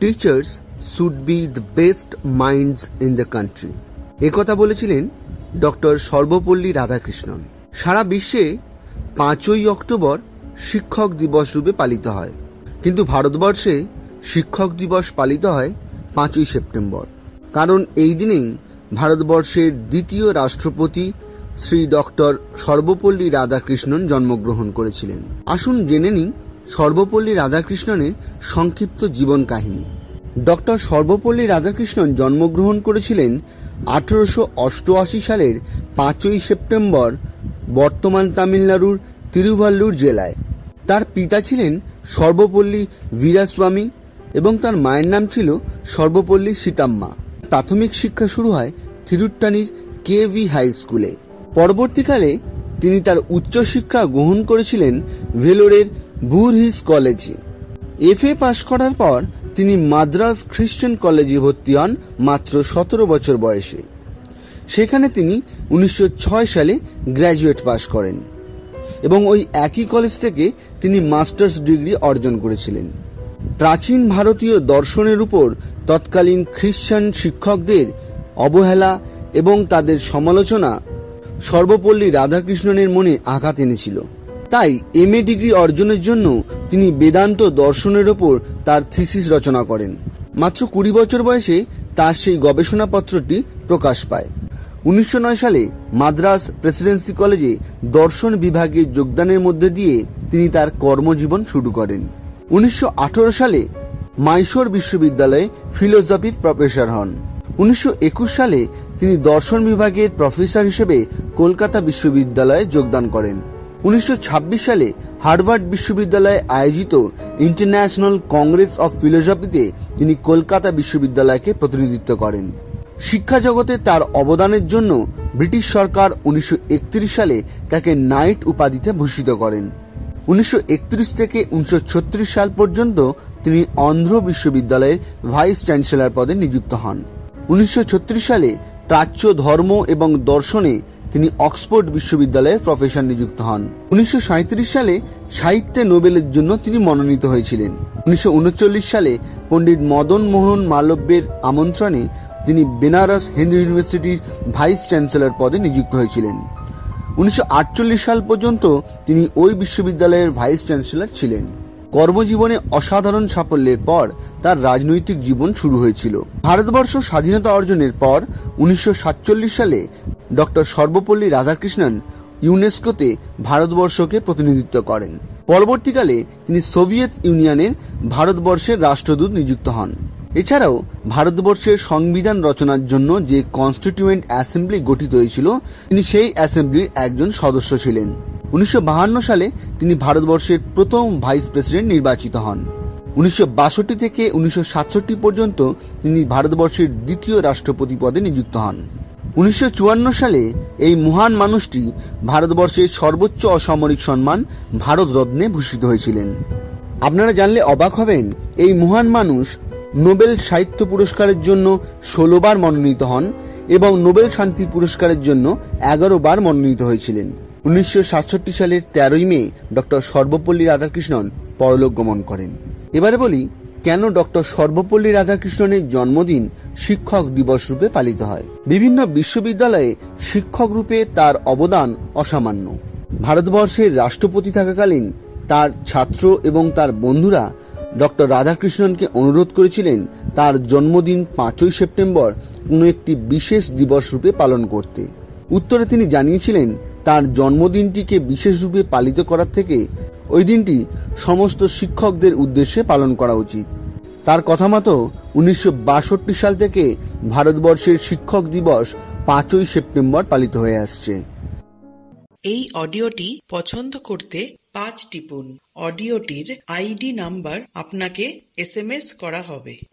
Teachers should be the best minds in the country. একথা বলেছিলেন doctor Sarvepalli Radhakrishnan. সারা বিশ্বে 5ই October শিক্ষক দিবস রূপে পালিত হয়, কিন্তু ভারতবর্ষে শিক্ষক দিবস পালিত হয় 5ই সেপ্টেম্বর। কারণ এই দিনেই ভারতবর্ষের দ্বিতীয় রাষ্ট্রপতি শ্রী ডক্টর সর্বপল্লী রাধাকৃষ্ণন জন্মগ্রহণ করেছিলেন। আসুন জেনে নিন সর্বপল্লী রাধাকৃষ্ণনের সংক্ষিপ্ত জীবন কাহিনী। ডক্টর সর্বপল্লী রাধাকৃষ্ণন জন্মগ্রহণ করেছিলেন 1888 সালের 5ই সেপ্টেম্বর বর্তমান তামিলনাড়ুর তিরুভাল্লুর জেলায়। তার পিতা ছিলেন সর্বপল্লী বীরাস্বামী এবং তার মায়ের নাম ছিল সর্বপল্লী সীতাম্মা। প্রাথমিক শিক্ষা শুরু হয় তিরুট্টানির KV হাই স্কুলে। পরবর্তীকালে তিনি তার উচ্চশিক্ষা গ্রহণ করেছিলেন ভেলোরের বুরহিস কলেজে। FA পাশ করার পর তিনি মাদ্রাজ খ্রিস্টান কলেজে ভর্তি হন মাত্র 17 বছর বয়সে। সেখানে তিনি 1906 সালে গ্র্যাজুয়েট পাশ করেন এবং ওই একই কলেজ থেকে তিনি মাস্টার্স ডিগ্রি অর্জন করেছিলেন। প্রাচীন ভারতীয় দর্শনের উপর তৎকালীন খ্রিস্টান শিক্ষকদের অবহেলা এবং তাদের সমালোচনা সর্বপল্লী রাধাকৃষ্ণনের মনে আঘাত এনেছিল। তাই MA ডিগ্রি অর্জনের জন্য তিনি বেদান্ত দর্শনের ওপর তার থিসিস রচনা করেন। মাত্র 20 বছর বয়সে তার সেই গবেষণাপত্রটি প্রকাশ পায়। 1909 সালে মাদ্রাজ প্রেসিডেন্সি কলেজে দর্শন বিভাগে যোগদানের মধ্যে দিয়ে তিনি তার কর্মজীবন শুরু করেন। 1918 সালে মাইসোর বিশ্ববিদ্যালয়ে ফিলোসফির প্রফেসর হন। 1921 সালে তিনি দর্শন বিভাগের প্রফেসর হিসেবে কলকাতা বিশ্ববিদ্যালয়ে যোগদান করেন। 1926 সালে হার্ভার্ড বিশ্ববিদ্যালয়ে আয়োজিত ইন্টারন্যাশনাল কংগ্রেস অফ ফিলোসফিতে তিনি কলকাতা বিশ্ববিদ্যালয়কে প্রতিনিধিত্ব করেন। শিক্ষা জগতে তার অবদানের জন্য ব্রিটিশ সরকার 1931 সালে তাকে নাইট উপাধিতে ভূষিত করেন। 1931 থেকে 1936 সাল পর্যন্ত তিনি অন্ধ্র বিশ্ববিদ্যালয়ের ভাইস চ্যান্সেলর পদে নিযুক্ত হন। 1936 সালে প্রাচ্য ধর্ম এবং দর্শনে তিনি অক্সফোর্ড বিশ্ববিদ্যালয়ের প্রফেসর নিযুক্ত হন। 1937 সালে সাহিত্যে নোবেলের জন্য তিনি মনোনীত হয়েছিলেন। 1939 সালে পণ্ডিত মদন মোহন মালব্যের আমন্ত্রণে তিনি বেনারস হিন্দু ইউনিভার্সিটির ভাইস চ্যান্সেলর পদে নিযুক্ত হয়েছিলেন। 1948 সাল পর্যন্ত তিনি ওই বিশ্ববিদ্যালয়ের ভাইস চ্যান্সেলর ছিলেন। কর্মজীবনে অসাধারণ সাফল্যের পর তার রাজনৈতিক জীবন শুরু হয়েছিল। ভারতবর্ষ স্বাধীনতা অর্জনের পর 1947 সালে ডক্টর সর্বপল্লী রাধাকৃষ্ণন ইউনেস্কোতে ভারতবর্ষকে প্রতিনিধিত্ব করেন। পরবর্তীকালে তিনি সোভিয়েত ইউনিয়নের ভারতবর্ষের রাষ্ট্রদূত নিযুক্ত হন। এছাড়াও ভারতবর্ষের সংবিধান রচনার জন্য যে কনস্টিটিউয়েন্ট অ্যাসেম্বলি গঠিত হয়েছিল, তিনি সেই অ্যাসেম্বলির একজন সদস্য ছিলেন। 1952 সালে তিনি ভারতবর্ষের প্রথম ভাইস প্রেসিডেন্ট নির্বাচিত হন। 1962 থেকে 1967 পর্যন্ত তিনি ভারতবর্ষের দ্বিতীয় রাষ্ট্রপতি পদে নিযুক্ত হন। 1954 সালে এই মহান মানুষটি ভারতবর্ষের সর্বোচ্চ অসামরিক সম্মান ভারত রত্নে ভূষিত হয়েছিলেন। আপনারা জানলে অবাক হবেন, এই মহান মানুষ নোবেল সাহিত্য পুরস্কারের জন্য 16 বার মনোনীত হন এবং নোবেল শান্তি পুরস্কারের জন্য 11 বার মনোনীত হয়েছিলেন। 1967 সালের 13ই মে ডক্টর সর্বপল্লী রাধাকৃষ্ণন পরলোক গমন করেন। এবারে বলি, কেন ডক্টর সর্বপল্লী রাধাকৃষ্ণনের জন্মদিন শিক্ষক দিবস রূপে পালিত হয়। বিভিন্ন বিশ্ববিদ্যালয়ে শিক্ষক রূপে তার অবদান অসামান্য। ভারতবর্ষের রাষ্ট্রপতি থাকাকালীন তার ছাত্র এবং তার বন্ধুরা ডক্টর রাধাকৃষ্ণনকে অনুরোধ করেছিলেন তার জন্মদিন 5ই সেপ্টেম্বর কোনো একটি বিশেষ দিবস রূপে পালন করতে। উত্তরে তিনি জানিয়েছিলেন তার জন্মদিনটিকে বিশেষ রূপে পালিত করার থেকে ওই দিনটি সমস্ত শিক্ষকদের উদ্দেশ্যে পালন করা উচিত। তার কথা মতো 1962 সাল থেকে ভারতবর্ষের শিক্ষক দিবস 5ই সেপ্টেম্বর পালিত হয়ে আসছে। এই অডিওটি পছন্দ করতে 5 টিপুন। অডিওটির ID নাম্বার আপনাকে SMS করা হবে।